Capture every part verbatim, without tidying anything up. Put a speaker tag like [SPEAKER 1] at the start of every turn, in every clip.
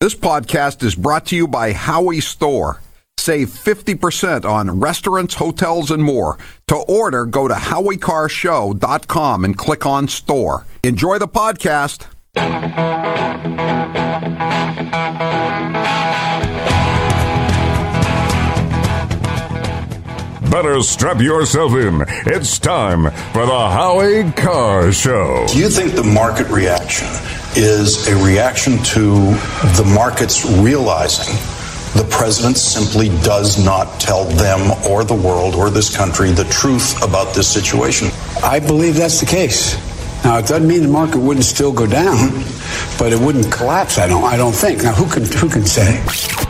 [SPEAKER 1] This podcast is brought to you by Howie Store. Save fifty percent on restaurants, hotels, and more. To order, go to howie car show dot com and click on store. Enjoy the podcast.
[SPEAKER 2] Better strap yourself in. It's time for the Howie Carr Show.
[SPEAKER 3] Do you think the market reaction is a reaction to the markets realizing the president simply does not tell them or the world or this country the truth about this situation?
[SPEAKER 4] I believe that's the case. Now, it doesn't mean the market wouldn't still go down, but it wouldn't collapse, I don't I don't think. Now, who can who can say?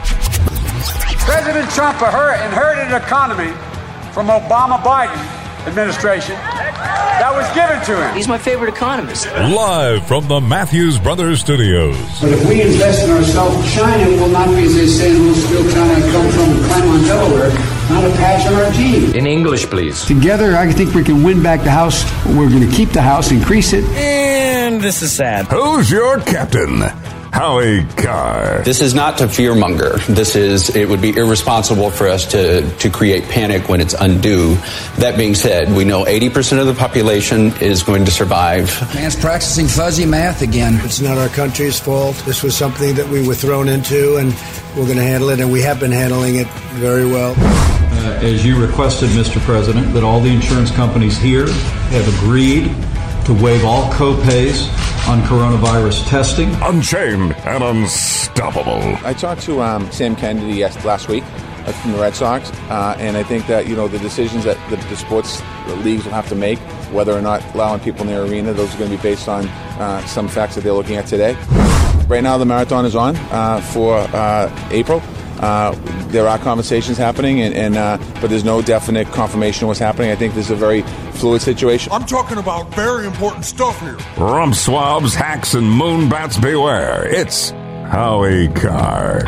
[SPEAKER 5] President Trump inherited an economy from Obama-Biden administration that was given to him.
[SPEAKER 6] He's my favorite economist.
[SPEAKER 2] Live from the Matthews Brothers Studios.
[SPEAKER 4] But if we invest in ourselves, China will not be, as they say, in Louisville, China come from Claremont, Delaware, not a patch on our team.
[SPEAKER 6] In English, please.
[SPEAKER 4] Together, I think we can win back the House. We're going to keep the House, increase it.
[SPEAKER 6] And this is sad.
[SPEAKER 2] Who's your captain? Howie Carr.
[SPEAKER 7] This is not to fearmonger. This is, it would be irresponsible for us to, to create panic when it's undue. That being said, we know eighty percent of the population is going to survive.
[SPEAKER 4] Man's practicing fuzzy math again.
[SPEAKER 8] It's not our country's fault. This was something that we were thrown into, and we're going to handle it, and we have been handling it very well.
[SPEAKER 9] Uh, as you requested, Mister President, that all the insurance companies here have agreed to waive all co-pays on coronavirus testing.
[SPEAKER 2] Unchained and unstoppable.
[SPEAKER 10] I talked to um, Sam Kennedy yes, last week uh, from the Red Sox, uh, and I think that, you know, the decisions that the, the sports leagues will have to make, whether or not allowing people in their arena, those are going to be based on uh, some facts that they're looking at today. Right now, the marathon is on uh, for uh, April. Uh, there are conversations happening, and, and uh, but there's no definite confirmation of what's happening. I think this is a very fluid situation.
[SPEAKER 11] I'm talking about very important stuff here.
[SPEAKER 2] Rump swabs, hacks, and moonbats beware. It's Howie Carr.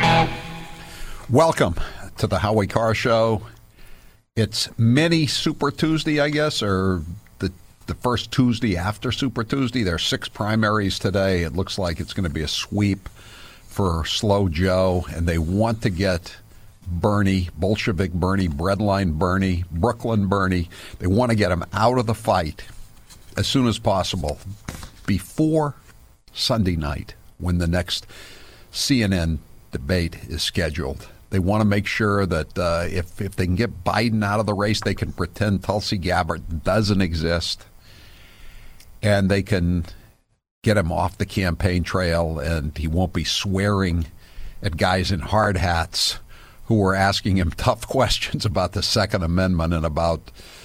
[SPEAKER 1] Welcome to the Howie Carr Show. It's mini Super Tuesday, I guess, or the the first Tuesday after Super Tuesday. There are six primaries today. It looks like it's going to be a sweep for Slow Joe, and they want to get Bernie, Bolshevik Bernie, Breadline Bernie, Brooklyn Bernie. They want to get him out of the fight as soon as possible before Sunday night when the next C N N debate is scheduled. They want to make sure that uh, if, if they can get Biden out of the race, they can pretend Tulsi Gabbard doesn't exist, and they can get him off the campaign trail, and he won't be swearing at guys in hard hats who were asking him tough questions about the Second Amendment and about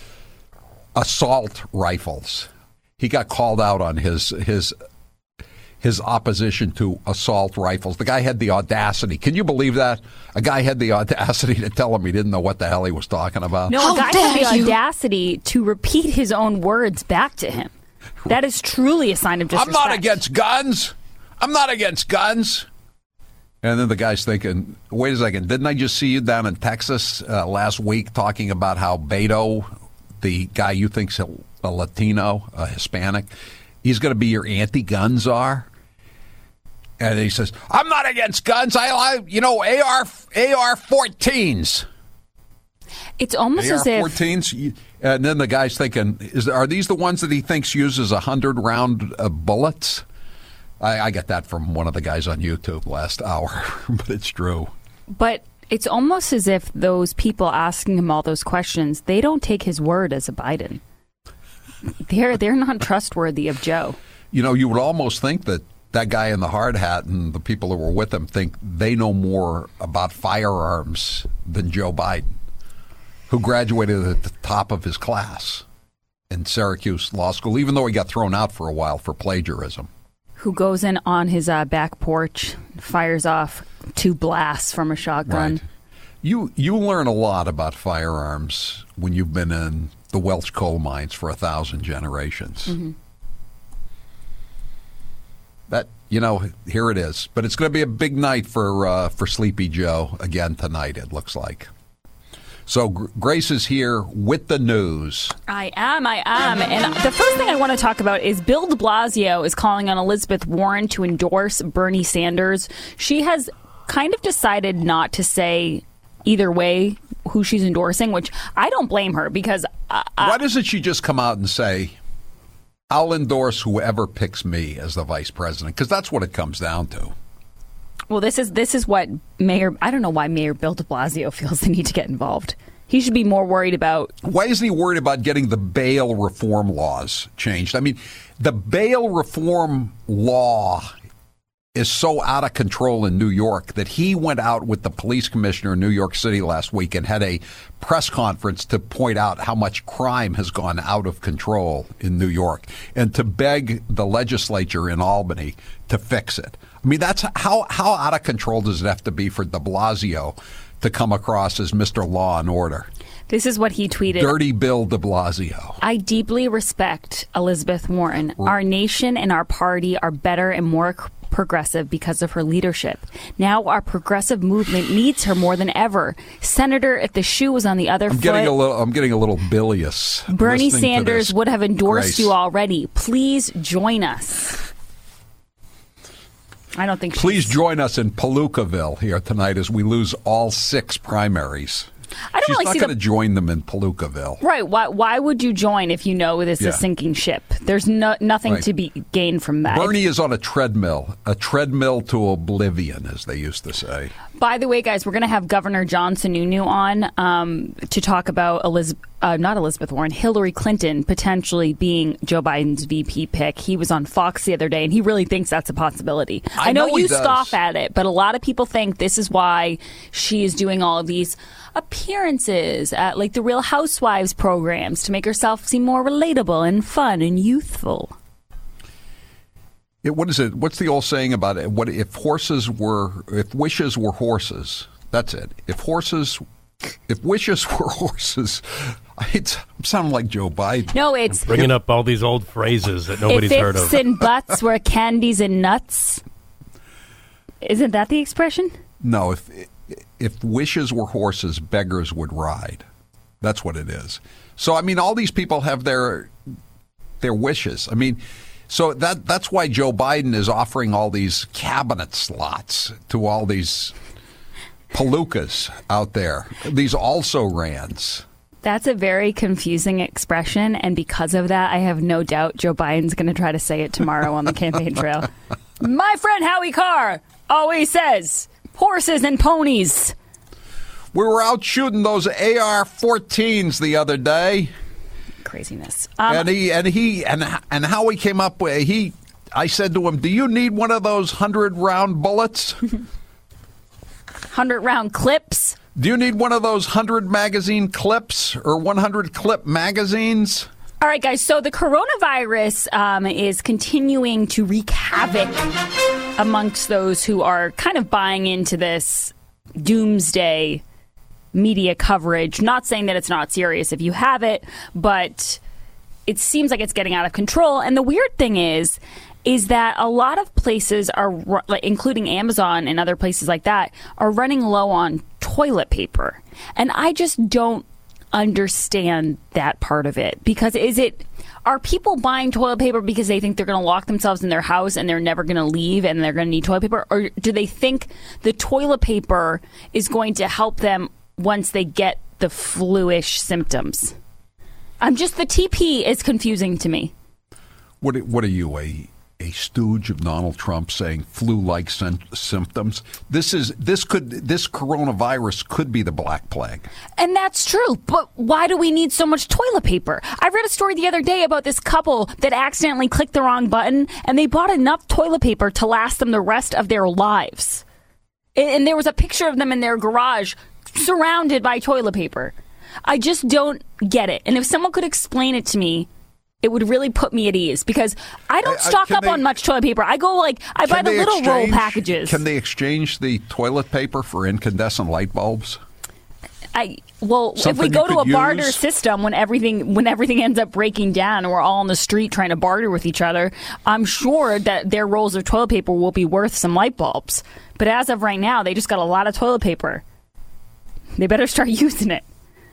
[SPEAKER 1] assault rifles. He got called out on his his his opposition to assault rifles. The guy had the audacity. Can you believe that? A guy had the audacity to tell him he didn't know what the hell he was talking about.
[SPEAKER 12] No, a guy had the audacity to repeat his own words back to him. That is truly a sign of disrespect.
[SPEAKER 1] I'm not against guns. I'm not against guns. And then the guy's thinking, wait a second, didn't I just see you down in Texas uh, last week talking about how Beto, the guy you think's a, a Latino, a Hispanic, he's going to be your anti-gun czar? And he says, I'm not against guns. I, I you know, A R A R fourteens.
[SPEAKER 12] It's almost
[SPEAKER 1] A R
[SPEAKER 12] as if...
[SPEAKER 1] fourteens, and then the guy's thinking, is are these the ones that he thinks uses one hundred round uh, bullets? I, I got that from one of the guys on YouTube last hour, but it's true.
[SPEAKER 12] But it's almost as if those people asking him all those questions, they don't take his word as a Biden. They're, they're not trustworthy of Joe.
[SPEAKER 1] You know, you would almost think that that guy in the hard hat and the people who were with him think they know more about firearms than Joe Biden, who graduated at the top of his class in Syracuse Law School, even though he got thrown out for a while for plagiarism.
[SPEAKER 12] Who goes in on his uh, back porch, fires off two blasts from a shotgun.
[SPEAKER 1] Right. You you learn a lot about firearms when you've been in the Welch coal mines for a thousand generations.
[SPEAKER 12] Mm-hmm.
[SPEAKER 1] That, you know, here it is. But it's going to be a big night for uh, for Sleepy Joe again tonight, it looks like. So Gr- Grace is here with the news.
[SPEAKER 12] I am, I am. And the first thing I want to talk about is Bill de Blasio is calling on Elizabeth Warren to endorse Bernie Sanders. She has kind of decided not to say either way who she's endorsing, which I don't blame her because... Uh,
[SPEAKER 1] Why doesn't she just come out and say, I'll endorse whoever picks me as the vice president? Because that's what it comes down to.
[SPEAKER 12] Well, this is this is what Mayor... I don't know why Mayor Bill de Blasio feels the need to get involved. He should be more worried about...
[SPEAKER 1] Why isn't he worried about getting the bail reform laws changed? I mean, the bail reform law is so out of control in New York that he went out with the police commissioner in New York City last week and had a press conference to point out how much crime has gone out of control in New York and to beg the legislature in Albany to fix it. I mean, that's how, how out of control does it have to be for de Blasio to come across as Mister Law and Order?
[SPEAKER 12] This is what he tweeted.
[SPEAKER 1] Dirty Bill de Blasio.
[SPEAKER 12] I deeply respect Elizabeth Warren. Our nation and our party are better and more progressive because of her leadership. Now our progressive movement needs her more than ever. Senator, if the shoe was on the other
[SPEAKER 1] I'm
[SPEAKER 12] foot...
[SPEAKER 1] Getting a little, I'm getting a little bilious.
[SPEAKER 12] Bernie Sanders would have endorsed
[SPEAKER 1] Grace.
[SPEAKER 12] you already. Please join us. I don't think
[SPEAKER 1] Please
[SPEAKER 12] she's...
[SPEAKER 1] join us in Palookaville here tonight as we lose all six primaries.
[SPEAKER 12] I don't
[SPEAKER 1] She's
[SPEAKER 12] really
[SPEAKER 1] not
[SPEAKER 12] see
[SPEAKER 1] going to
[SPEAKER 12] the...
[SPEAKER 1] join them in Palookaville.
[SPEAKER 12] Right. Why Why would you join if you know this
[SPEAKER 1] Yeah.
[SPEAKER 12] is a sinking ship? There's no, nothing
[SPEAKER 1] Right.
[SPEAKER 12] to be gained from that.
[SPEAKER 1] Bernie is on a treadmill, a treadmill to oblivion, as they used to say.
[SPEAKER 12] By the way, guys, we're going to have Governor John Sununu on um, to talk about Elizabeth, uh, not Elizabeth Warren, Hillary Clinton potentially being Joe Biden's V P pick. He was on Fox the other day, and he really thinks that's a possibility.
[SPEAKER 1] I
[SPEAKER 12] I know,
[SPEAKER 1] know he
[SPEAKER 12] you
[SPEAKER 1] does.
[SPEAKER 12] scoff at it, but a lot of people think this is why she is doing all of these appearances at like the Real Housewives programs to make herself seem more relatable and fun and youthful.
[SPEAKER 1] It, what is it? What's the old saying about it? What if horses were, if wishes were horses? That's it. If horses, if wishes were horses, it's, I'm sounding like Joe Biden.
[SPEAKER 12] No, it's
[SPEAKER 13] bringing up all these old phrases that nobody's
[SPEAKER 12] if
[SPEAKER 13] heard of.
[SPEAKER 12] ifs and buts were candies and nuts. Isn't that the expression?
[SPEAKER 1] No, if if wishes were horses, beggars would ride. That's what it is. So I mean, all these people have their their wishes. I mean. So that that's why Joe Biden is offering all these cabinet slots to all these palookas out there, these also-rans.
[SPEAKER 12] That's a very confusing expression, and because of that, I have no doubt Joe Biden's going to try to say it tomorrow on the campaign trail. My friend Howie Carr always says, horses and ponies.
[SPEAKER 1] We were out shooting those A R fourteens the other day.
[SPEAKER 12] Craziness. Um,
[SPEAKER 1] and he and he and and how he came up with he I said to him, do you need one of those hundred round bullets?
[SPEAKER 12] Hundred round clips?
[SPEAKER 1] Do you need one of those hundred magazine clips or one hundred clip magazines?
[SPEAKER 12] All right, guys. So the coronavirus um, is continuing to wreak havoc amongst those who are kind of buying into this doomsday media coverage. Not saying that it's not serious if you have it, but it seems like it's getting out of control. And the weird thing is, is that a lot of places are, including Amazon and other places like that, are running low on toilet paper. And I just don't understand that part of it. Because is it, are people buying toilet paper because they think they're going to lock themselves in their house and they're never going to leave and they're going to need toilet paper? Or do they think the toilet paper is going to help them once they get the flu-ish symptoms? I'm just, the T P is confusing to me.
[SPEAKER 1] What what are you, a a stooge of Donald Trump saying flu-like sim- symptoms? This is this could this coronavirus could be the Black Plague.
[SPEAKER 12] And that's true, but why do we need so much toilet paper? I read a story the other day about this couple that accidentally clicked the wrong button and they bought enough toilet paper to last them the rest of their lives. And, and there was a picture of them in their garage surrounded by toilet paper. I just don't get it. And if someone could explain it to me, it would really put me at ease, because I don't stock
[SPEAKER 1] uh,
[SPEAKER 12] up
[SPEAKER 1] they,
[SPEAKER 12] on much toilet paper. I go like, I buy the little
[SPEAKER 1] exchange,
[SPEAKER 12] roll packages.
[SPEAKER 1] Can they exchange the toilet paper for incandescent light bulbs?
[SPEAKER 12] I well,
[SPEAKER 1] Something
[SPEAKER 12] if we go to a
[SPEAKER 1] use?
[SPEAKER 12] barter system, when everything when everything ends up breaking down and we're all on the street trying to barter with each other, I'm sure that their rolls of toilet paper will be worth some light bulbs. But as of right now, they just got a lot of toilet paper. They better start using it.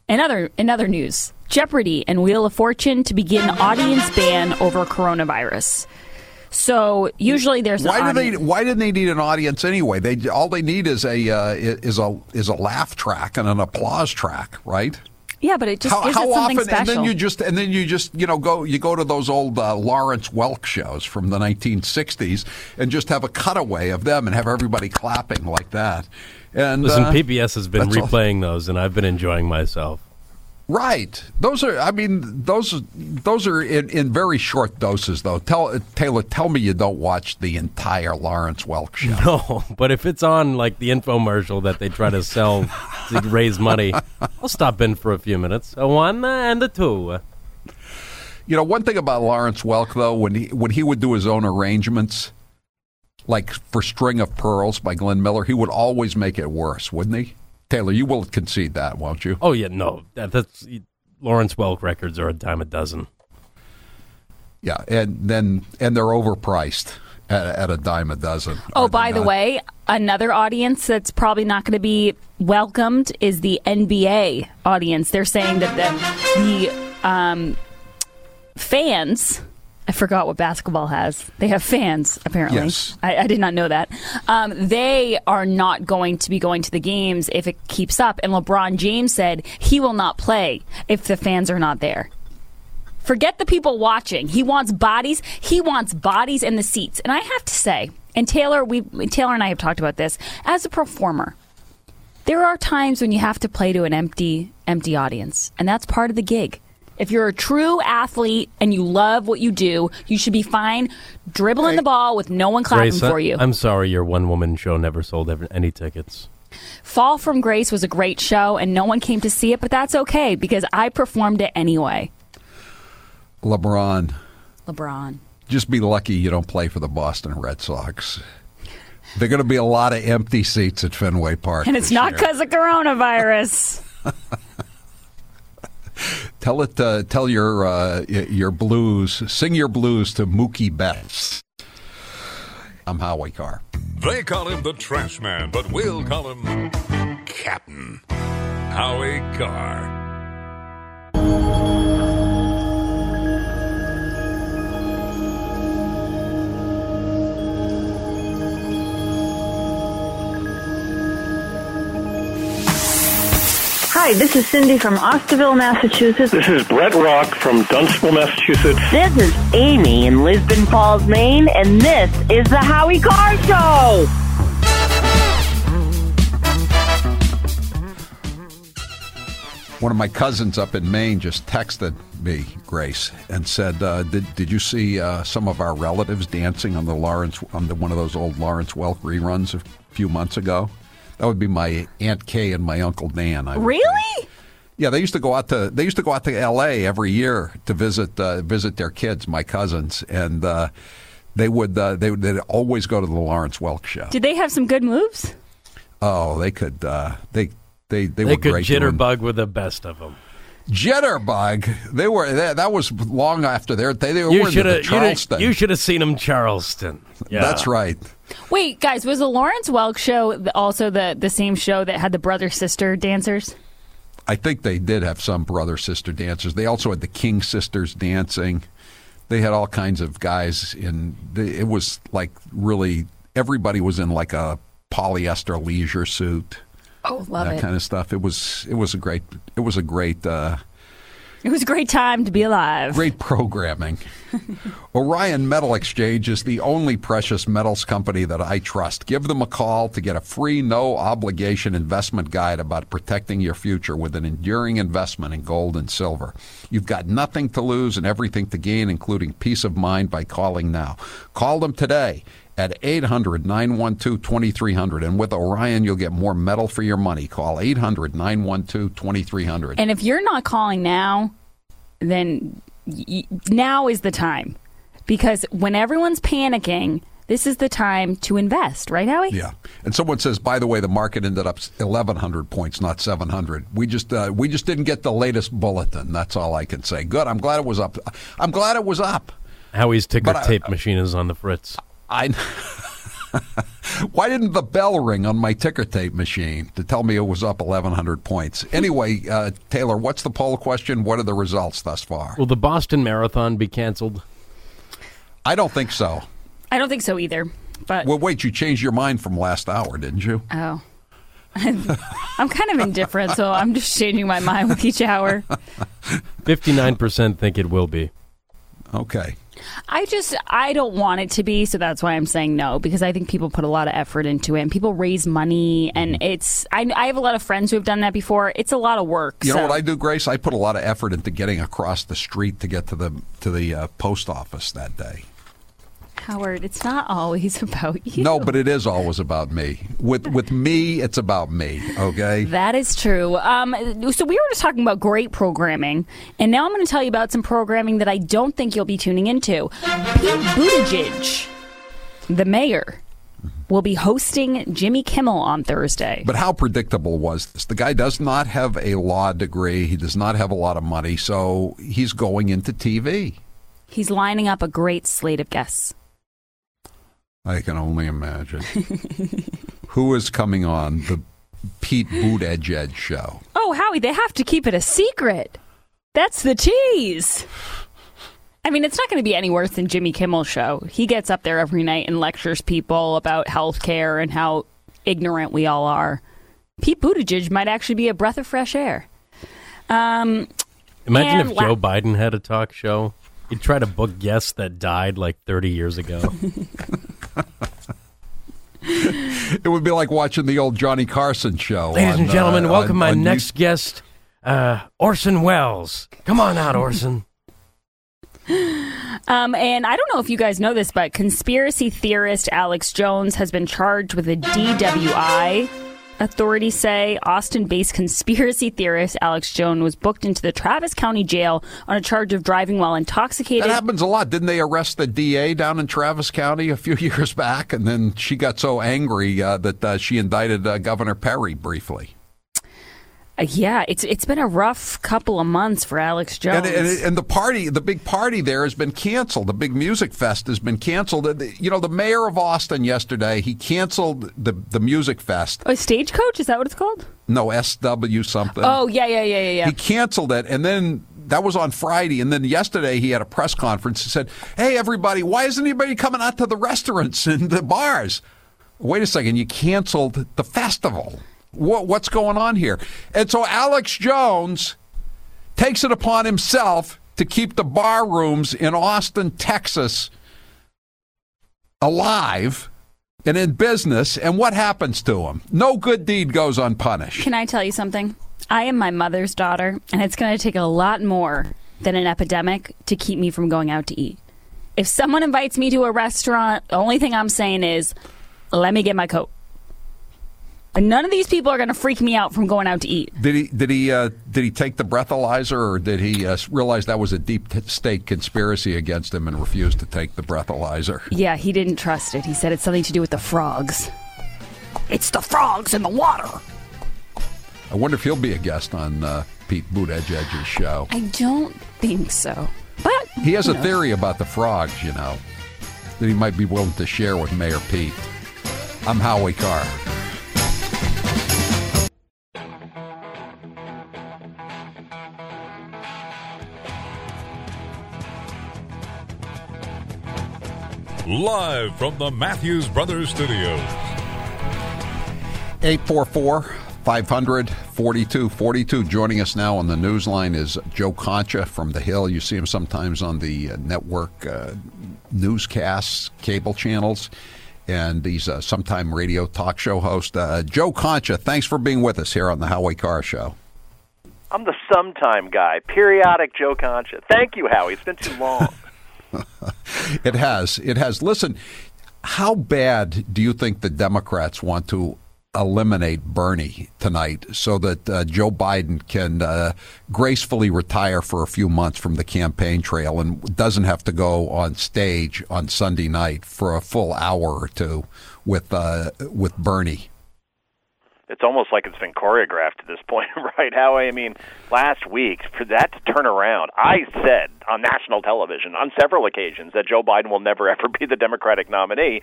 [SPEAKER 12] In other, in other news, Jeopardy and Wheel of Fortune to begin audience ban over coronavirus. So usually there's an
[SPEAKER 1] why do
[SPEAKER 12] audience.
[SPEAKER 1] they why didn't they need an audience anyway? They all they need is a uh, is a is a laugh track and an applause track, right?
[SPEAKER 12] Yeah, but it just
[SPEAKER 1] how,
[SPEAKER 12] gives
[SPEAKER 1] how
[SPEAKER 12] it something
[SPEAKER 1] often,
[SPEAKER 12] special.
[SPEAKER 1] And then you just and then you just you know go you go to those old uh, Lawrence Welk shows from the nineteen sixties and just have a cutaway of them and have everybody clapping like that. And
[SPEAKER 13] Listen,
[SPEAKER 1] uh,
[SPEAKER 13] P B S has been
[SPEAKER 1] that's all-
[SPEAKER 13] replaying those, and I've been enjoying myself.
[SPEAKER 1] Right. Those are. I mean, those those are in, in very short doses, though. Tell Taylor, tell me you don't watch the entire Lawrence Welk show.
[SPEAKER 13] No, but if it's on like the infomercial that they try to sell to raise money, I'll stop in for a few minutes. A one and a two.
[SPEAKER 1] You know, one thing about Lawrence Welk, though, when he when he would do his own arrangements, like for "String of Pearls" by Glenn Miller, he would always make it worse, wouldn't he? Taylor, you will concede that, won't you?
[SPEAKER 13] Oh yeah, no, that, that's Lawrence Welk records are a dime a dozen.
[SPEAKER 1] Yeah, and then and they're overpriced at, at a dime a dozen.
[SPEAKER 12] Oh, by the way, another audience that's probably not going to be welcomed is the N B A audience. They're saying that the, the um, fans, I forgot what basketball has. They have fans, apparently.
[SPEAKER 1] Yes.
[SPEAKER 12] I, I did not know that. Um, they are not going to be going to the games if it keeps up. And LeBron James said he will not play if the fans are not there. Forget the people watching. He wants bodies. He wants bodies in the seats. And I have to say, and Taylor, we Taylor and I have talked about this, as a performer, there are times when you have to play to an empty, empty audience. And that's part of the gig. If you're a true athlete and you love what you do, you should be fine dribbling the ball with no one clapping
[SPEAKER 13] Grace,
[SPEAKER 12] for you.
[SPEAKER 13] I'm sorry your one-woman show never sold ever, any tickets.
[SPEAKER 12] Fall from Grace was a great show, and no one came to see it, but that's okay because I performed it anyway.
[SPEAKER 1] LeBron.
[SPEAKER 12] LeBron.
[SPEAKER 1] Just be lucky you don't play for the Boston Red Sox. There are going to be a lot of empty seats at Fenway Park.
[SPEAKER 12] And it's
[SPEAKER 1] this
[SPEAKER 12] not
[SPEAKER 1] year.
[SPEAKER 12] because of coronavirus.
[SPEAKER 1] Tell it. Uh, tell your uh, your blues. Sing your blues to Mookie Betts. I'm Howie Carr.
[SPEAKER 2] They call him the Trash Man, but we'll call him Captain Howie Carr.
[SPEAKER 14] Hi, this is Cindy from Osterville, Massachusetts.
[SPEAKER 15] This is Brett Rock from Dunstable, Massachusetts.
[SPEAKER 14] This is Amy in Lisbon Falls, Maine, and this is the Howie Carr Show.
[SPEAKER 1] One of my cousins up in Maine just texted me, Grace, and said, uh, "Did did you see uh, some of our relatives dancing on the Lawrence on the, one of those old Lawrence Welk reruns a few months ago?" That would be my Aunt Kay and my Uncle Dan. I would
[SPEAKER 12] Really?
[SPEAKER 1] think. Yeah, they used to go out to they used to go out to L A every year to visit uh, visit their kids, my cousins, and uh, they would uh, they would they'd always go to the Lawrence Welk show.
[SPEAKER 12] Did they have some good moves?
[SPEAKER 1] Oh, they could uh, they they they,
[SPEAKER 13] They
[SPEAKER 1] were
[SPEAKER 13] could
[SPEAKER 1] great doing-
[SPEAKER 13] jitterbug with the best of them.
[SPEAKER 1] Jitterbug. They were that, that was long after their they, they were
[SPEAKER 13] You
[SPEAKER 1] in
[SPEAKER 13] should
[SPEAKER 1] the
[SPEAKER 13] have
[SPEAKER 1] Charleston.
[SPEAKER 13] you should have seen them Charleston. Yeah.
[SPEAKER 1] That's right.
[SPEAKER 12] Wait, guys, was the Lawrence Welk show also the, the same show that had the brother-sister dancers?
[SPEAKER 1] I think they did have some brother sister dancers. They also had the King sisters dancing. They had all kinds of guys in. It was like really everybody was in like a polyester leisure suit.
[SPEAKER 12] Oh, love
[SPEAKER 1] that
[SPEAKER 12] it.
[SPEAKER 1] kind of stuff. It was it was a great it was a great uh,
[SPEAKER 12] It was a great time to be alive.
[SPEAKER 1] great programming. Orion Metal Exchange is the only precious metals company that I trust. Give them a call to get a free, no-obligation investment guide about protecting your future with an enduring investment in gold and silver. You've got nothing to lose and everything to gain, including peace of mind by calling now. Call them today at eight hundred, nine one two, two three zero zero. And with Orion, you'll get more metal for your money. Call eight hundred, nine one two, two three zero zero.
[SPEAKER 12] And if you're not calling now, then y- now is the time. Because when everyone's panicking, this is the time to invest, right, Howie?
[SPEAKER 1] Yeah. And someone says, by the way, the market ended up eleven hundred points, not seven hundred. We just uh, we just didn't get the latest bulletin. That's all I can say. Good. I'm glad it was up. I'm glad it was up.
[SPEAKER 13] Howie's ticker
[SPEAKER 1] But I-
[SPEAKER 13] tape machine is on the fritz.
[SPEAKER 1] I Why didn't the bell ring on my ticker tape machine to tell me it was up eleven hundred points? Anyway, uh, Taylor, what's the poll question? What are the results thus far?
[SPEAKER 13] Will the Boston Marathon be canceled?
[SPEAKER 1] I don't think so.
[SPEAKER 12] I don't think so either. But
[SPEAKER 1] Well, wait, you changed your mind from last hour, didn't you?
[SPEAKER 12] Oh. I'm kind of indifferent, so I'm just changing my mind with each hour.
[SPEAKER 13] fifty-nine percent think it will be.
[SPEAKER 1] Okay.
[SPEAKER 12] I just, I don't want it to be, so that's why I'm saying no, because I think people put a lot of effort into it, and people raise money, and it's, I, I have a lot of friends who have done that before. It's a lot of work.
[SPEAKER 1] You
[SPEAKER 12] so.
[SPEAKER 1] know what I do, Grace? I put a lot of effort into getting across the street to get to the to the uh, post office that day.
[SPEAKER 12] Howard, it's not always about you.
[SPEAKER 1] No, but it is always about me. With with me, it's about me, okay?
[SPEAKER 12] That is true. Um, so we were just talking about great programming, and now I'm going to tell you about some programming that I don't think you'll be tuning into. Pete Buttigieg, the mayor, will be hosting Jimmy Kimmel on Thursday.
[SPEAKER 1] But how predictable was this? The guy does not have a law degree. He does not have a lot of money, so he's going into T V.
[SPEAKER 12] He's lining up a great slate of guests.
[SPEAKER 1] I can only imagine. Who is coming on the Pete Buttigieg show?
[SPEAKER 12] Oh, Howie, they have to keep it a secret. That's the tease. I mean, it's not going to be any worse than Jimmy Kimmel's show. He gets up there every night and lectures people about health care and how ignorant we all are. Pete Buttigieg might actually be a breath of fresh air. Um,
[SPEAKER 13] Imagine if
[SPEAKER 12] la-
[SPEAKER 13] Joe Biden had a talk show. He'd try to book guests that died like thirty years ago.
[SPEAKER 1] It would be like watching the old Johnny Carson show.
[SPEAKER 13] Ladies
[SPEAKER 1] on,
[SPEAKER 13] and gentlemen,
[SPEAKER 1] uh,
[SPEAKER 13] welcome
[SPEAKER 1] on,
[SPEAKER 13] my
[SPEAKER 1] on
[SPEAKER 13] next guest, uh, Orson Welles. Come on out, Orson.
[SPEAKER 12] Um, and I don't know if you guys know this, but conspiracy theorist Alex Jones has been charged with a D W I. Authorities say Austin-based conspiracy theorist Alex Jones was booked into the Travis County Jail on a charge of driving while intoxicated.
[SPEAKER 1] That happens a lot. Didn't they arrest the D A down in Travis County a few years back? And then she got so angry uh, that uh, she indicted uh, Governor Perry briefly.
[SPEAKER 12] Uh, yeah, it's it's been a rough couple of months for Alex Jones.
[SPEAKER 1] And, and, and the party, the big party there has been canceled. The big music fest has been canceled. You know, the mayor of Austin yesterday, he canceled the, the music fest.
[SPEAKER 12] A stagecoach? Is that what it's called?
[SPEAKER 1] No, S W something.
[SPEAKER 12] Oh, yeah, yeah, yeah, yeah, yeah.
[SPEAKER 1] He canceled it, and then that was on Friday. And then yesterday he had a press conference. He said, hey, everybody, why isn't anybody coming out to the restaurants and the bars? Wait a second, you canceled the festival. What, what's going on here? And so Alex Jones takes it upon himself to keep the bar rooms in Austin, Texas alive and in business. And what happens to him? No good deed goes unpunished.
[SPEAKER 12] Can I tell you something? I am my mother's daughter, and it's going to take a lot more than an epidemic to keep me from going out to eat. If someone invites me to a restaurant, the only thing I'm saying is, let me get my coat. And none of these people are going to freak me out from going out to eat.
[SPEAKER 1] Did he did he uh, did he take the breathalyzer, or did he uh, realize that was a deep t- state conspiracy against him and refused to take the breathalyzer?
[SPEAKER 12] Yeah, he didn't trust it. He said it's something to do with the frogs. It's the frogs in the water.
[SPEAKER 1] I wonder if he'll be a guest on uh, Pete Buttigieg's show.
[SPEAKER 12] I don't think so. But
[SPEAKER 1] he has a
[SPEAKER 12] knows?
[SPEAKER 1] theory about the frogs, you know, that he might be willing to share with Mayor Pete. I'm Howie Carr.
[SPEAKER 2] Live from the Matthews Brothers Studios.
[SPEAKER 1] eight four four, five hundred, forty-two forty-two. Joining us now on the newsline is Joe Concha from The Hill. You see him sometimes on the uh, network uh, newscasts, cable channels, and he's a sometime radio talk show host. Uh, Joe Concha, thanks for being with us here on the Howie Carr Show.
[SPEAKER 16] I'm the sometime guy, periodic Joe Concha. Thank you, Howie. It's been too long.
[SPEAKER 1] It has. It has. Listen, how bad do you think the Democrats want to eliminate Bernie tonight so that uh, Joe Biden can uh, gracefully retire for a few months from the campaign trail and doesn't have to go on stage on Sunday night for a full hour or two with uh, with Bernie?
[SPEAKER 16] It's almost like it's been choreographed at this point, right, Howie? I mean, last week, for that to turn around, I said on national television on several occasions that Joe Biden will never, ever be the Democratic nominee.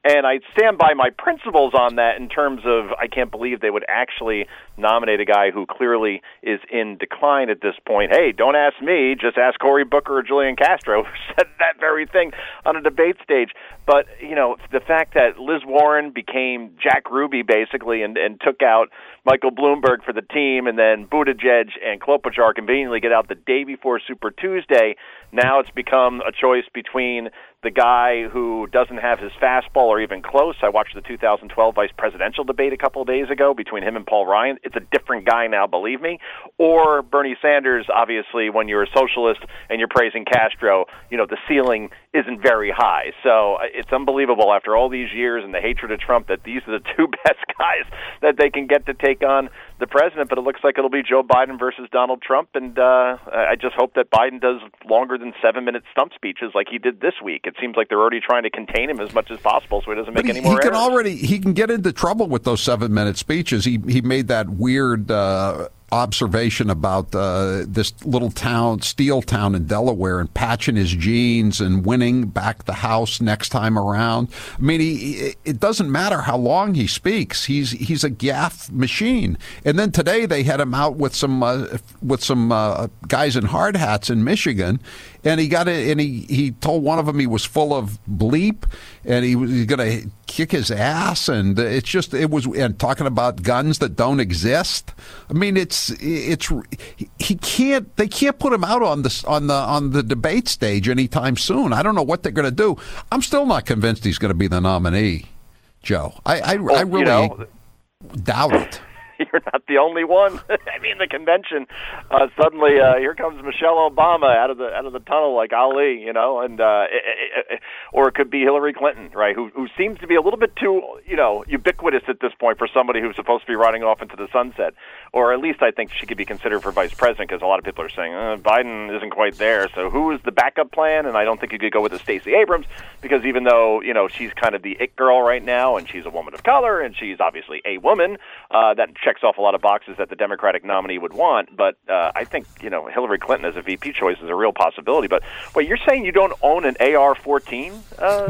[SPEAKER 16] And I stand by my principles on that in terms of I can't believe they would actually nominate a guy who clearly is in decline at this point. Hey, don't ask me, just ask Cory Booker or Julian Castro, who said that very thing on a debate stage. But, you know, the fact that Liz Warren became Jack Ruby, basically, and, and took out Michael Bloomberg for the team, and then Buttigieg and Klobuchar conveniently get out the day before Super Tuesday, now it's become a choice between the guy who doesn't have his fastball or even close. I watched the two thousand twelve vice presidential debate a couple of days ago between him and Paul Ryan. It's a different guy now, believe me. Or Bernie Sanders, obviously, when you're a socialist and you're praising Castro, you know, the ceiling isn't very high. So it's unbelievable after all these years and the hatred of Trump that these are the two best guys that they can get to take on the president. But it looks like it'll be Joe Biden versus Donald Trump. And uh, I just hope that Biden does longer than seven-minute stump speeches like he did this week. It seems like they're already trying to contain him as much as possible so he doesn't make
[SPEAKER 1] he,
[SPEAKER 16] any more
[SPEAKER 1] he can
[SPEAKER 16] errors.
[SPEAKER 1] already he can get into trouble with those seven-minute speeches. He he made that weird uh, observation about uh, this little town, steel town in Delaware, and patching his jeans and winning back the House next time around. I mean, he, it doesn't matter how long he speaks. He's he's a gaffe machine. And then today they had him out with some uh, with some uh, guys in hard hats in Michigan, and he got it. And he, he told one of them he was full of bleep, and he was going to kick his ass. And it's just it was and talking about guns that don't exist. I mean, it's it's he can't they can't put him out on the on the on the debate stage anytime soon. I don't know what they're going to do. I'm still not convinced he's going to be the nominee, Joe. I I,
[SPEAKER 16] well,
[SPEAKER 1] I really
[SPEAKER 16] you know,
[SPEAKER 1] doubt it.
[SPEAKER 16] You're not the only one. I mean, the convention uh, suddenly uh, here comes Michelle Obama out of the out of the tunnel like Ali, you know, and uh, it, it, or it could be Hillary Clinton, right? Who who seems to be a little bit too, you know, ubiquitous at this point for somebody who's supposed to be riding off into the sunset. Or at least I think she could be considered for vice president because a lot of people are saying uh, Biden isn't quite there. So who is the backup plan? And I don't think you could go with a Stacey Abrams because even though you know she's kind of the it girl right now, and she's a woman of color, and she's obviously a woman, uh, that checks off a lot of boxes that the Democratic nominee would want. But uh, I think you know Hillary Clinton as a V P choice is a real possibility. But wait, you're saying you don't own an A R fourteen? Uh,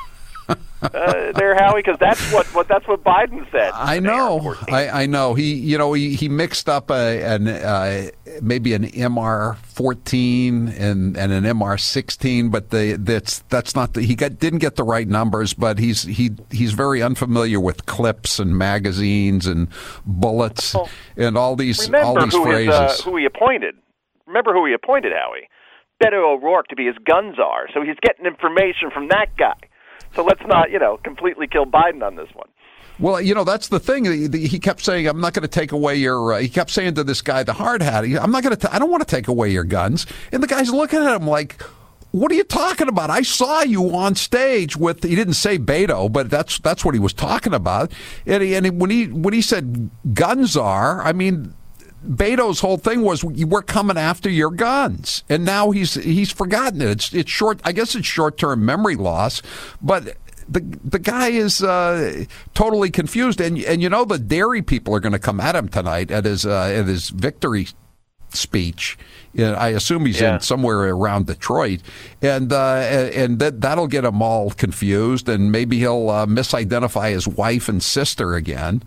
[SPEAKER 16] uh, there, Howie, because that's what, what that's what Biden said.
[SPEAKER 1] I know, I, I know. He, you know, he, he mixed up a, an uh, maybe an M R fourteen and, and an M R sixteen, but the that's that's not the he got didn't get the right numbers. But he's he he's very unfamiliar with clips and magazines and bullets well, and all these all these
[SPEAKER 16] who
[SPEAKER 1] phrases.
[SPEAKER 16] Is, uh, who he appointed? Remember who he appointed, Howie? Beto O'Rourke to be his gun czar. So he's getting information from that guy. So let's not, you know, completely kill Biden on this one.
[SPEAKER 1] Well, you know, that's the thing. He, he kept saying, I'm not going to take away your, uh, he kept saying to this guy, the hard hat, I'm not going to, I don't want to take away your guns. And the guy's looking at him like, what are you talking about? I saw you on stage with, he didn't say Beto, but that's that's what he was talking about. And, he, and he, when he when he said guns are, I mean, Beto's whole thing was we're coming after your guns, and now he's he's forgotten it. It's it's short. I guess it's short term memory loss, but the the guy is uh, totally confused. And and you know the dairy people are going to come at him tonight at his uh, at his victory speech. I assume he's yeah. in somewhere around Detroit, and uh, and that that'll get him all confused, and maybe he'll uh, misidentify his wife and sister again.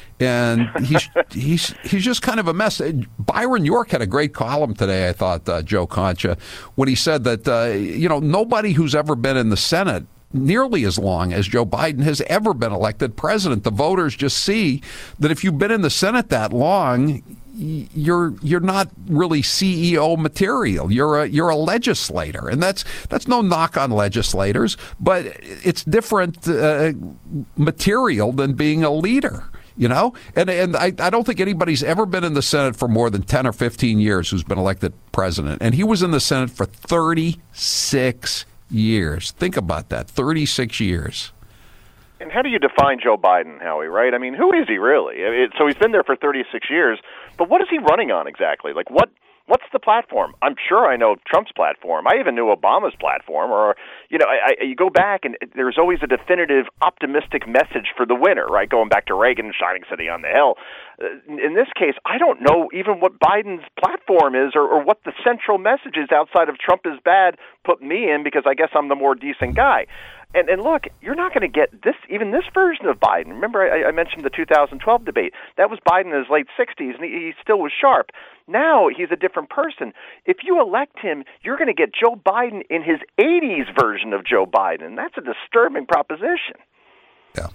[SPEAKER 1] And he's he's he's just kind of a mess. Byron York had a great column today, I thought, uh, Joe Concha, when he said that uh, you know nobody who's ever been in the Senate nearly as long as Joe Biden has ever been elected president. The voters just see that if you've been in the Senate that long, you're you're not really C E O material. You're a you're a legislator, and that's that's no knock on legislators, but it's different uh, material than being a leader. You know, and and I, I don't think anybody's ever been in the Senate for more than ten or fifteen years who's been elected president. And he was in the Senate for thirty-six years. Think about that, thirty-six years.
[SPEAKER 16] And how do you define Joe Biden, Howie, right? I mean, who is he really? It, so he's been there for thirty-six years, but what is he running on exactly? Like, what? What's the platform? I'm sure I know Trump's platform. I even knew Obama's platform. Or, you know, I, I, you go back and there's always a definitive, optimistic message for the winner, right? Going back to Reagan, Shining City on the Hill. In this case, I don't know even what Biden's platform is or, or what the central message is outside of Trump is bad, put me in because I guess I'm the more decent guy. And, and look, you're not going to get this, even this version of Biden. Remember, I, I mentioned the two thousand twelve debate. That was Biden in his late sixties, and he, he still was sharp. Now he's a different person. If you elect him, you're going to get Joe Biden in his eighties version of Joe Biden. That's a disturbing proposition.
[SPEAKER 1] Yeah.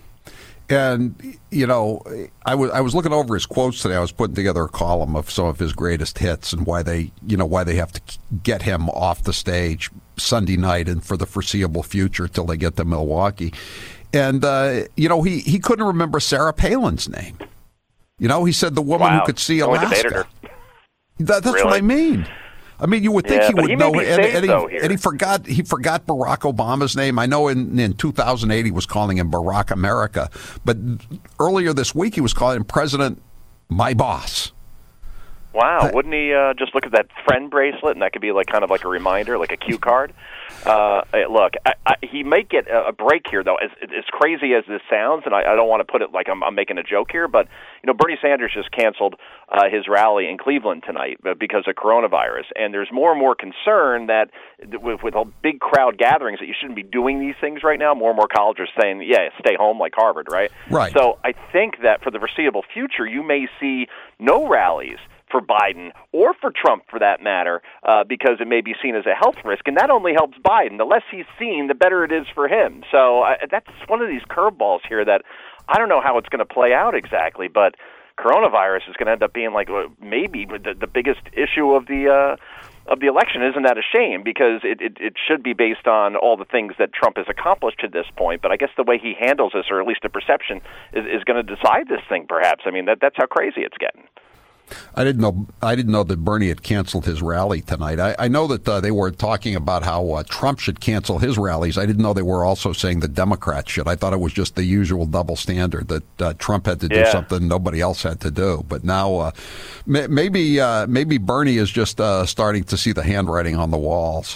[SPEAKER 1] And, you know, I was I was looking over his quotes today. I was putting together a column of some of his greatest hits and why they, you know, why they have to get him off the stage Sunday night and for the foreseeable future till they get to Milwaukee. And, uh, you know, he, he couldn't remember Sarah Palin's name. You know, he said the woman
[SPEAKER 16] wow.
[SPEAKER 1] who could see
[SPEAKER 16] Only
[SPEAKER 1] Alaska. That, that's
[SPEAKER 16] really?
[SPEAKER 1] what I mean. I mean, you would think
[SPEAKER 16] yeah,
[SPEAKER 1] he would
[SPEAKER 16] he
[SPEAKER 1] know,
[SPEAKER 16] and,
[SPEAKER 1] and,
[SPEAKER 16] though,
[SPEAKER 1] he, and he forgot. He forgot Barack Obama's name. I know in, in two thousand eight he was calling him Barack America, but earlier this week he was calling him President My Boss.
[SPEAKER 16] Wow!
[SPEAKER 1] I,
[SPEAKER 16] Wouldn't he uh, just look at that friend bracelet, and that could be like kind of like a reminder, like a cue card? Uh, look, I, I, he may get a break here, though. As, as crazy as this sounds, and I, I don't want to put it like I'm, I'm making a joke here, but you know, Bernie Sanders just canceled uh, his rally in Cleveland tonight because of coronavirus, and there's more and more concern that with, with all big crowd gatherings that you shouldn't be doing these things right now. More and more colleges are saying, "Yeah, stay home," like Harvard, right?
[SPEAKER 1] Right.
[SPEAKER 16] So I think that for the foreseeable future, you may see no rallies for Biden or for Trump, for that matter, uh, because it may be seen as a health risk, and that only helps Biden. The less he's seen, the better it is for him. So uh, that's one of these curveballs here that I don't know how it's going to play out exactly, but coronavirus is going to end up being like uh, maybe the, the biggest issue of the uh, of the election. Isn't that a shame? Because it, it, it should be based on all the things that Trump has accomplished to this point, but I guess the way he handles this, or at least the perception, is, is going to decide this thing, perhaps. I mean, that that's how crazy it's getting.
[SPEAKER 1] I didn't know. I didn't know that Bernie had canceled his rally tonight. I, I know that uh, they were talking about how uh, Trump should cancel his rallies. I didn't know they were also saying the Democrats should. I thought it was just the usual double standard that uh, Trump had to do
[SPEAKER 16] yeah.
[SPEAKER 1] something nobody else had to do. But now, uh, may, maybe uh, maybe Bernie is just uh, starting to see the handwriting on the walls.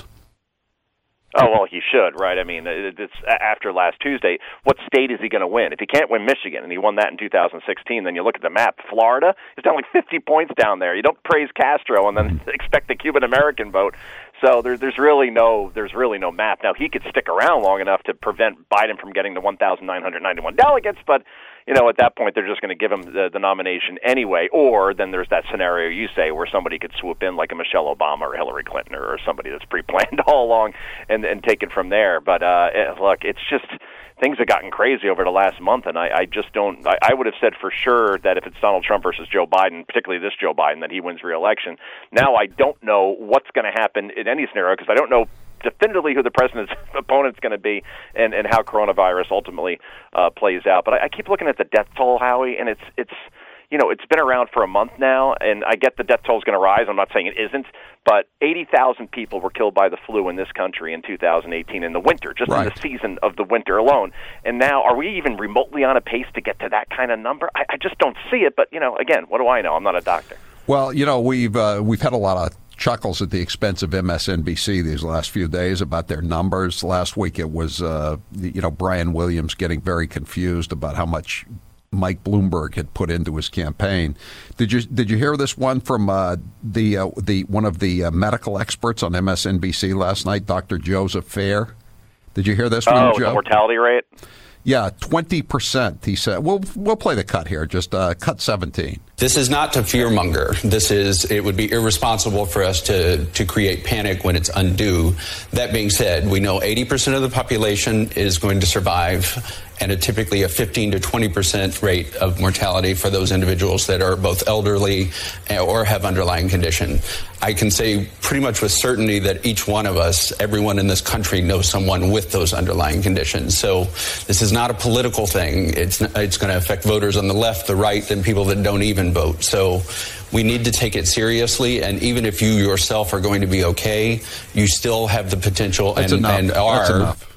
[SPEAKER 16] Oh, well, he should, right? I mean, it's after last Tuesday. What state is he going to win? If he can't win Michigan, and he won that in two thousand sixteen, then you look at the map. Florida is down like fifty points down there. You don't praise Castro and then expect the Cuban-American vote. So there, there's really no there's really no map. Now, he could stick around long enough to prevent Biden from getting the one thousand nine hundred ninety-one delegates, but you know, at that point, they're just going to give him the, the nomination anyway. Or then there's that scenario you say where somebody could swoop in, like a Michelle Obama or Hillary Clinton, or, or somebody that's pre-planned all along, and, and take it from there. But uh, look, it's just things have gotten crazy over the last month, and I, I just don't. I, I would have said for sure that if it's Donald Trump versus Joe Biden, particularly this Joe Biden, that he wins re-election. Now I don't know what's going to happen in any scenario because I don't know definitively who the president's opponent's going to be, and, and how coronavirus ultimately uh, plays out. But I, I keep looking at the death toll, Howie, and it's it's you know it's been around for a month now, and I get the death toll is going to rise. I'm not saying it isn't, but eighty thousand people were killed by the flu in this country in two thousand eighteen in the winter, just right. in the season of the winter alone. And now, are we even remotely on a pace to get to that kind of number? I, I just don't see it. But you know, again, what do I know? I'm not a doctor.
[SPEAKER 1] Well, you know, we've uh, we've had a lot of chuckles at the expense of M S N B C these last few days about their numbers. Last week it was, uh, you know, Brian Williams getting very confused about how much Mike Bloomberg had put into his campaign. Did you did you hear this one from uh, the uh, the one of the uh, medical experts on M S N B C last night, Doctor Joseph Fair? Did you hear this one,
[SPEAKER 16] oh,
[SPEAKER 1] Joe?
[SPEAKER 16] The mortality rate?
[SPEAKER 1] Yeah, twenty percent, he said. We'll, we'll play the cut here, just uh, cut seventeen.
[SPEAKER 7] This is not to fearmonger. This is, it would be irresponsible for us to, to create panic when it's undue. That being said, we know eighty percent of the population is going to survive, and a typically a fifteen to twenty percent rate of mortality for those individuals that are both elderly or have underlying condition. I can say pretty much with certainty that each one of us, everyone in this country knows someone with those underlying conditions. So this is not a political thing. It's, it's going to affect voters on the left, the right, and people that don't even vote. So we need to take it seriously, and even if you yourself are going to be okay, you still have the potential and, and are.
[SPEAKER 1] That's enough.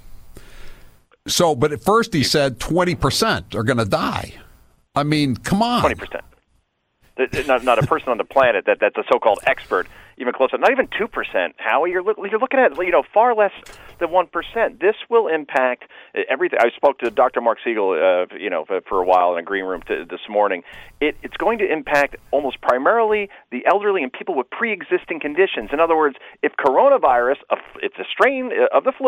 [SPEAKER 1] So, but at first he said twenty percent are going to die. I mean, come on.
[SPEAKER 16] twenty percent. Not, not a person on the planet that, that's a so-called expert, even closer. Not even two percent, Howie. You're, look, you're looking at, you know, far less than one percent. This will impact everything. I spoke to Doctor Mark Siegel, uh, you know, for a while in a green room to, this morning. It, it's going to impact almost primarily the elderly and people with pre-existing conditions. In other words, if coronavirus, it's a strain of the flu,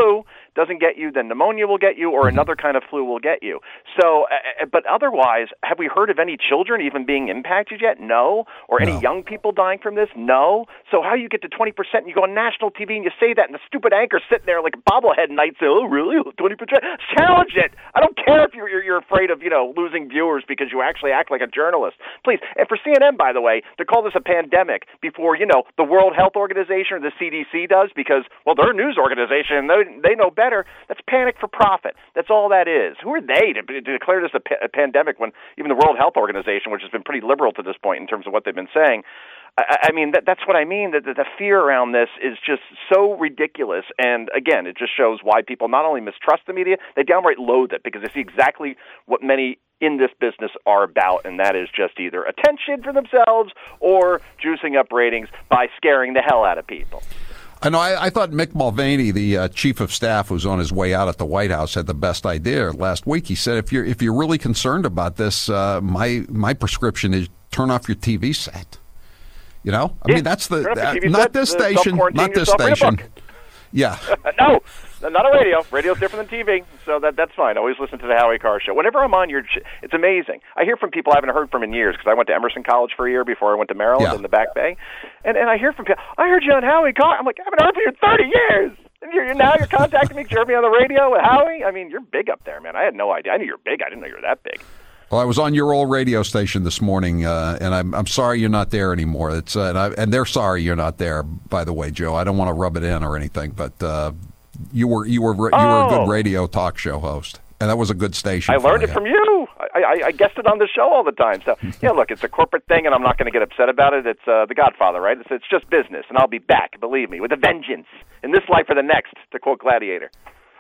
[SPEAKER 16] doesn't get you, then pneumonia will get you, or another kind of flu will get you. So, uh, but otherwise, have we heard of any children even being impacted yet? No. Or any
[SPEAKER 1] No.
[SPEAKER 16] young people dying from this? No. So how you get to twenty percent and you go on national T V and you say that, and the stupid anchor's sitting there like a bobblehead night saying, oh, really? twenty percent? Challenge it. I don't care if you're, you're, you're afraid of, you know, losing viewers because you actually act like a journalist. Please. And for C N N, by the way, to call this a pandemic before, you know, the World Health Organization or the C D C does because, well, they're a news organization and they, they know better. That's panic for profit. That's all that is. Who are they to, to declare this a, pa- a pandemic when even the World Health Organization, which has been pretty liberal to this point in terms of what they've been saying, I, I mean, that, that's what I mean. The, the, the fear around this is just so ridiculous. And again, it just shows why people not only mistrust the media, they downright loathe it because they see exactly what many in this business are about, and that is just either attention for themselves or juicing up ratings by scaring the hell out of people.
[SPEAKER 1] I know. I, I thought Mick Mulvaney, the uh, chief of staff, who's on his way out at the White House, had the best idea last week. He said, "If you're if you're really concerned about this, uh, my my prescription is turn off your T V set." You know, I
[SPEAKER 16] yeah,
[SPEAKER 1] mean, that's the
[SPEAKER 16] uh,
[SPEAKER 1] not
[SPEAKER 16] set,
[SPEAKER 1] this
[SPEAKER 16] uh,
[SPEAKER 1] station, not this station. Yeah.
[SPEAKER 16] No, not a radio. Radio's different than T V, so that that's fine. Always listen to the Howie Carr Show. Whenever I'm on your, it's amazing. I hear from people I haven't heard from in years because I went to Emerson College for a year before I went to Maryland
[SPEAKER 1] yeah.
[SPEAKER 16] in the Back Bay, and and I hear from people. I heard you on Howie Carr. I'm like, I haven't heard from you in thirty years. And you're, you're now you're contacting me because you heard me on the radio with Howie. I mean, you're big up there, man. I had no idea. I knew you're big. I didn't know you were that big.
[SPEAKER 1] Well, I was on your old radio station this morning, uh, and I'm I'm sorry you're not there anymore. It's uh, and, I, and they're sorry you're not there. By the way, Joe, I don't want to rub it in or anything, but uh, you were you were you
[SPEAKER 16] oh.
[SPEAKER 1] were a good radio talk show host, and that was a good station.
[SPEAKER 16] I learned
[SPEAKER 1] you.
[SPEAKER 16] it from you. I, I, I guessed it on the show all the time. So yeah, look, it's a corporate thing, and I'm not going to get upset about it. It's uh, The Godfather, right? It's, it's just business, and I'll be back. Believe me, with a vengeance in this life or the next, to quote Gladiator.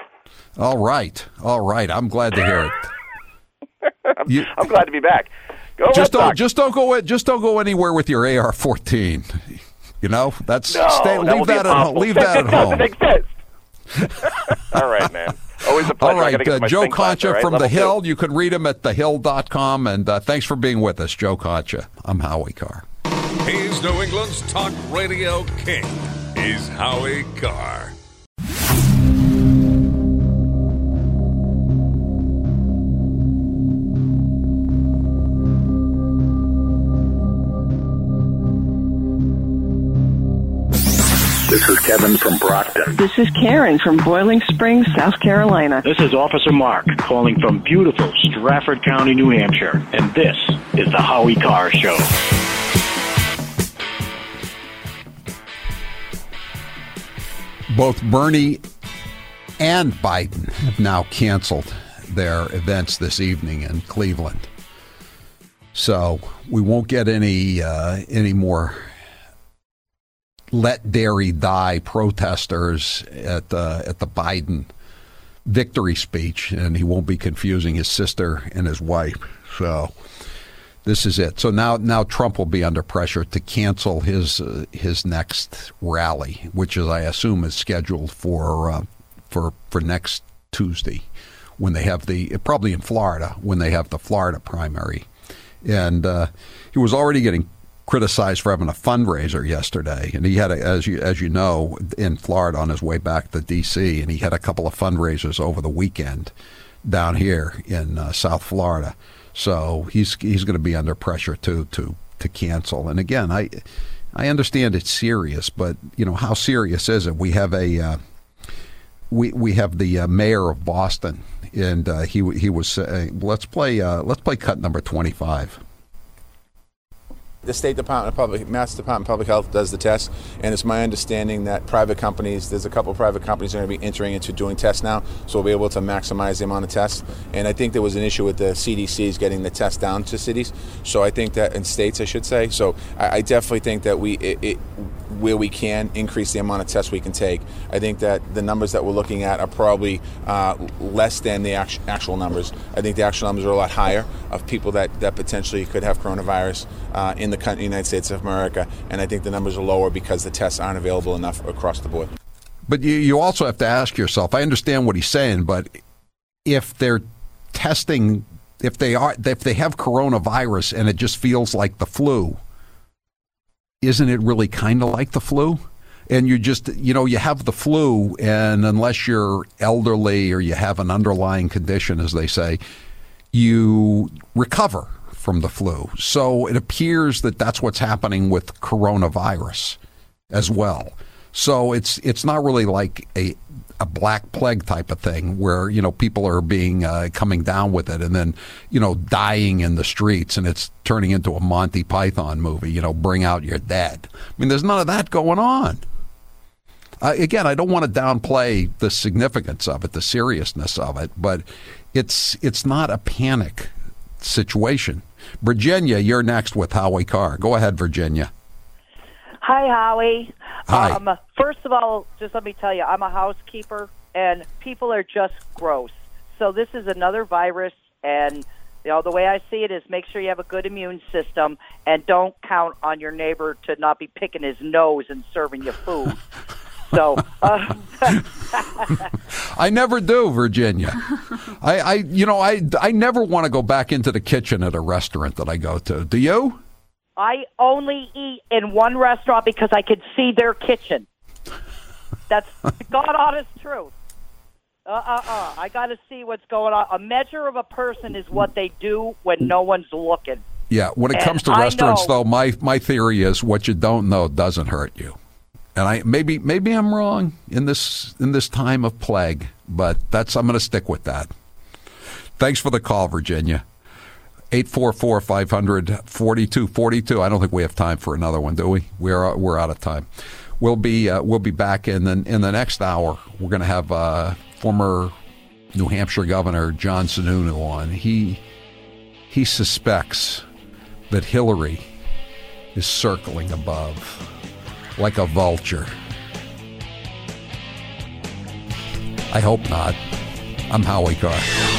[SPEAKER 1] All right, all right. I'm glad to hear it.
[SPEAKER 16] I'm,
[SPEAKER 1] You,
[SPEAKER 16] I'm glad to be back. Go
[SPEAKER 1] just
[SPEAKER 16] Red
[SPEAKER 1] don't
[SPEAKER 16] Sox.
[SPEAKER 1] just don't go just don't go anywhere with your A R fourteen. You know, that's
[SPEAKER 16] No,
[SPEAKER 1] stay,
[SPEAKER 16] that
[SPEAKER 1] leave
[SPEAKER 16] will be
[SPEAKER 1] that at home.
[SPEAKER 16] impossible.
[SPEAKER 1] Leave that at
[SPEAKER 16] It
[SPEAKER 1] home.
[SPEAKER 16] doesn't exist. All right, man. Always a pleasure.
[SPEAKER 1] All
[SPEAKER 16] I gotta
[SPEAKER 1] right,
[SPEAKER 16] get to
[SPEAKER 1] uh,
[SPEAKER 16] my
[SPEAKER 1] Joe
[SPEAKER 16] spin class,
[SPEAKER 1] Concha
[SPEAKER 16] all right?
[SPEAKER 1] from
[SPEAKER 16] Level
[SPEAKER 1] The Hill.
[SPEAKER 16] two.
[SPEAKER 1] You can read him at the hill dot com, and uh, thanks for being with us, Joe Concha. I'm Howie Carr.
[SPEAKER 2] He's New England's talk radio king. He's Howie Carr.
[SPEAKER 17] This is Kevin from Brockton.
[SPEAKER 14] This is Karen from Boiling Springs, South Carolina.
[SPEAKER 15] This is Officer Mark calling from beautiful Stratford County, New Hampshire. And this is the Howie Carr Show.
[SPEAKER 1] Both Bernie and Biden have now canceled their events this evening in Cleveland. So we won't get any uh, any more let dairy die protesters at the at the Biden victory speech, and he won't be confusing his sister and his wife. So this is it. So now now Trump will be under pressure to cancel his uh, his next rally, which is I assume is scheduled for uh, for for next Tuesday when they have the probably in Florida when they have the Florida primary. And uh, he was already getting criticized for having a fundraiser yesterday, and he had, a, as you as you know, in Florida on his way back to D C, and he had a couple of fundraisers over the weekend down here in uh, South Florida. So he's he's going to be under pressure to to to cancel. And again, I I understand it's serious, but you know how serious is it? We have a uh, we we have the uh, mayor of Boston, and uh, he he was saying, let's play uh, let's play cut number twenty-five.
[SPEAKER 10] The State Department of Public, Mass Department of Public Health does the test, and it's my understanding that private companies, there's a couple of private companies that are going to be entering into doing tests now, so we'll be able to maximize the amount of tests. And I think there was an issue with the C D Cs getting the test down to cities, so I think that in states, I should say. So I, I definitely think that we, it, it, where we can, increase the amount of tests we can take. I think that the numbers that we're looking at are probably uh, less than the act- actual numbers. I think the actual numbers are a lot higher of people that, that potentially could have coronavirus uh, in the country, United States of America, and I think the numbers are lower because the tests aren't available enough across the board.
[SPEAKER 1] But you, you also have to ask yourself, I understand what he's saying, but if they're testing, if they are, if they have coronavirus and it just feels like the flu, isn't it really kind of like the flu? and you just, you know, you have the flu, and unless you're elderly or you have an underlying condition, as they say, you recover from the flu. So it appears that that's what's happening with coronavirus as well. So it's it's not really like a a black plague type of thing where, you know, people are being uh, coming down with it and then, you know, dying in the streets, and it's turning into a Monty Python movie, you know, bring out your dead. I mean, there's none of that going on. Uh, again, I don't want to downplay the significance of it, the seriousness of it, but it's it's not a panic situation. Virginia, you're next with Howie Carr. Go ahead, Virginia.
[SPEAKER 18] Hi, Howie.
[SPEAKER 1] Hi.
[SPEAKER 18] Um, first of all, just let me tell you, I'm a housekeeper, and people are just gross. So this is another virus, and you know the way I see it is make sure you have a good immune system, and don't count on your neighbor to not be picking his nose and serving you food. So uh,
[SPEAKER 1] I never do, Virginia. I, I, you know, I, I never want to go back into the kitchen at a restaurant that I go to. Do you?
[SPEAKER 18] I only eat in one restaurant because I could see their kitchen. That's the God honest truth. Uh uh uh. I got to see what's going on. A measure of a person is what they do when no one's looking.
[SPEAKER 1] Yeah. When it
[SPEAKER 18] and
[SPEAKER 1] comes to
[SPEAKER 18] I
[SPEAKER 1] restaurants,
[SPEAKER 18] know,
[SPEAKER 1] though, my my theory is what you don't know doesn't hurt you. And I maybe maybe I'm wrong in this in this time of plague, but that's I'm going to stick with that. Thanks for the call, Virginia. eight four four, five hundred, forty-two forty-two. I don't think we have time for another one, do we? We're we're out of time. We'll be uh, we'll be back in the in the next hour. We're going to have uh, former New Hampshire Governor John Sununu on. He he suspects that Hillary is circling above like a vulture. I hope not. I'm Howie Carr.